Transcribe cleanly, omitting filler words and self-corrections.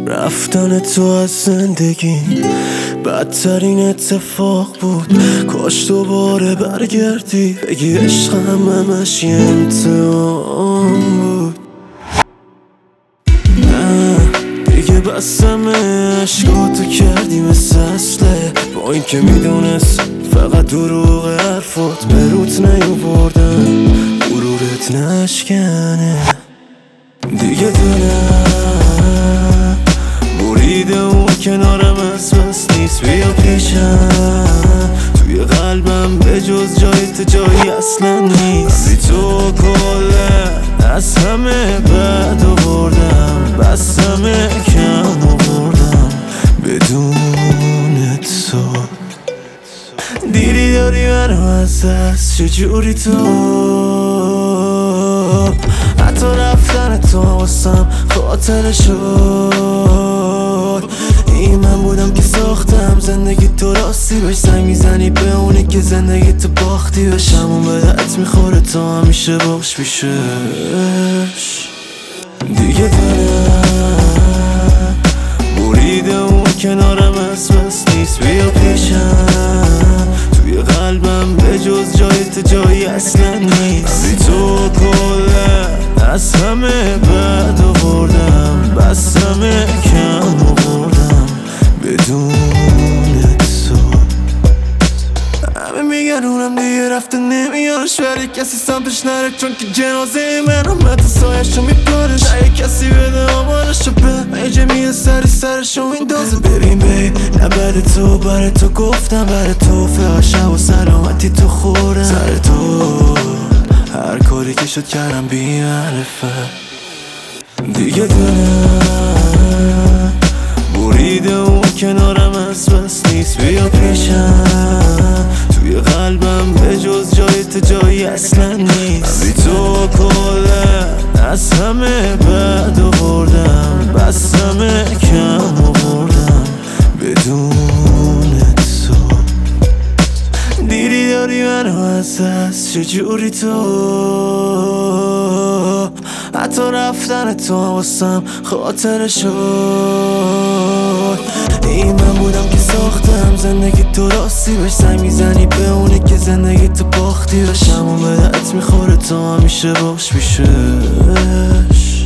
رفتن تو از زندگی بدترین اتفاق بود. کاش دوباره برگردی بگی عشقم همش یه امتحان بود. نه دیگه بستم عشقاتو کردی مثل اصله، با این که میدونست فقط دروغ حرفات به روت نیاوردم غرورت نشکنه. دیگه دلم بریده اون کنارم از بس نیست، بیا پیشم توی قلبم به جز جایت جایی اصلا نیست. بی تو کله از همه بد آوردم، بس همه کم آوردم بدون تو. دیری داری منو از دست چجوری تو، حتی رفتن تو واسم خاطر شد. این من بودم که ساختم زندگی تو راستی بهش زنگ میزنی به اونی که زندگی تو باختی بهش. همون به درد میخوره تو همیشه باش پیشش. دیگه دلم بریده اون کنارم از بس نیست، بیا پیشم توی قلبم به جز جایت جایی اصلا نیست. بی تو کله از همه بد آوردم، بس همه کم آوردم بدون تو. همه میگن اونم دیگه رفته نمیارش، ولی کسی سمتش نره چون که جنازه منم مت سایشو میپارش. نه کسی بده آمارشو به یه جمعی سرشو میندازه. ببین بی نه بر تو بر تو گفتم، بر تو فقط شب و سلامتی تو خورم سر تو. هر کاری که شد کردم بی معرفت. دیگه دلم بریده اون کنارم از بس نیست، بیا پیشم توی قلبم به جز جایت جایی اصلا نیست. بی تو کله از همه بد آوردم، بس همه کم آوردم بدون تو. دیری داری منو از دست چجوری تو، حتی رفتن تو واسم خاطر شد. این من بودم که ساختم زندگی تو راستی بهش زنگ میزنی به اونی که زندگی تو باختی بهش. همون به درد میخوره تو همیشه باش پیشش.